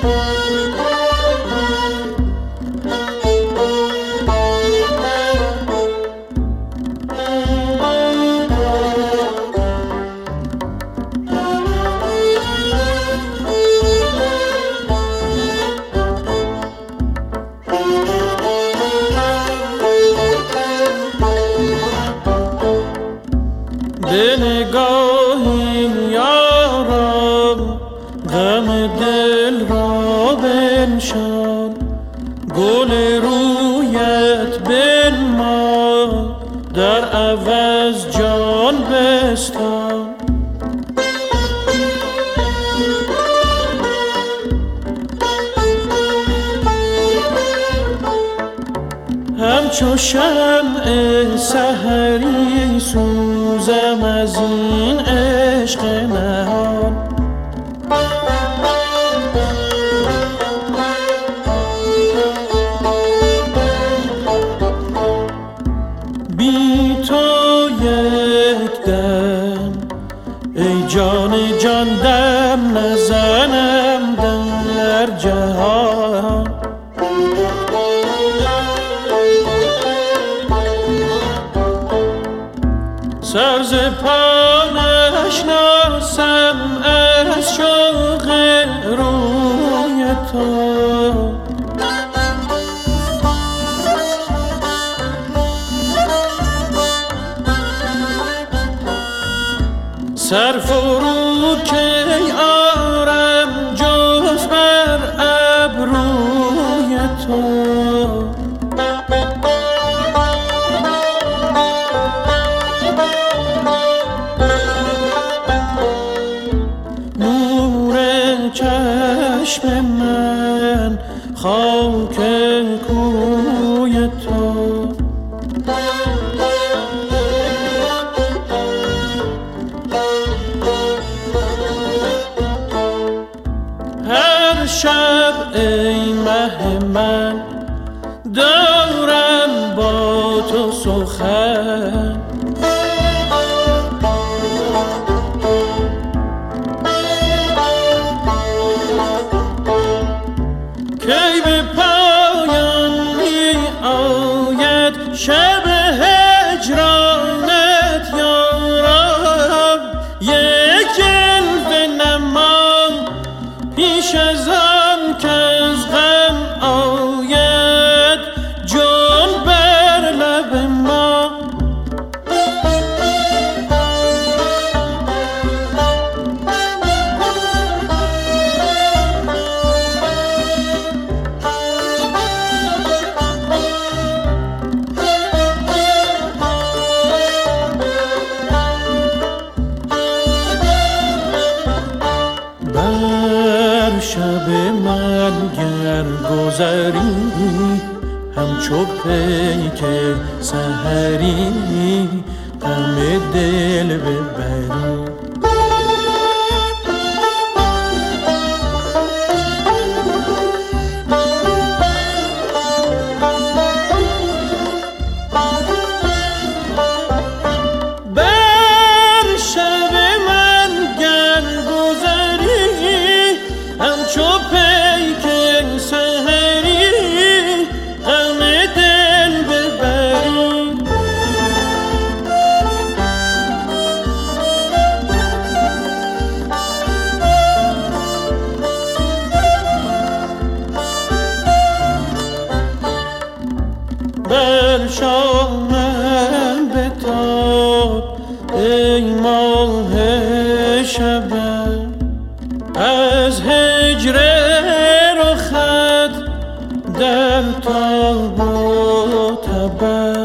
به نگاهی یارم غم دل را بنشان، گل رویت بنما در عوض جان بستان. همچو شمع سحری سوزم از این عشق نهان، بی تو یک دم ای جان جان دم نزنم در جهان. سر ز پا نشناسم از شوق روی تو، سر فرو کی آرم جز بر ابروی تو. چشم من خاک کوی تو، هر شب ای مه من دارم با تو سخن، کی به پایان می آید شب هجرانت یارم. یک جلوه نما پیش از آن کز غم آید جان بر لب ما. شب من گر گذری همچو پیک سحری غم دل ببری. بر شب من گر گذری همچو پیک سحری غم دل ببری. بر شامم بتاب ای ماه شبم، از هجر رخت در تاب و تبم.